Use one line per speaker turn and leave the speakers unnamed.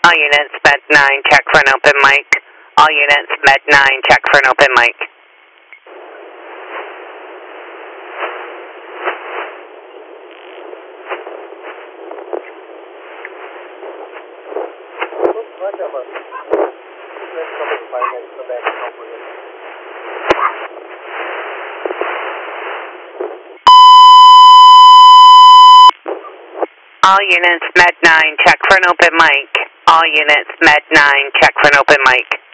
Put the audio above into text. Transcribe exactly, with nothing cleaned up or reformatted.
All units, Med nine, check for an open mic. All units, Med nine, check for an open mic. All units, Med nine, check for an open mic. All units, Med nine, check for an open mic.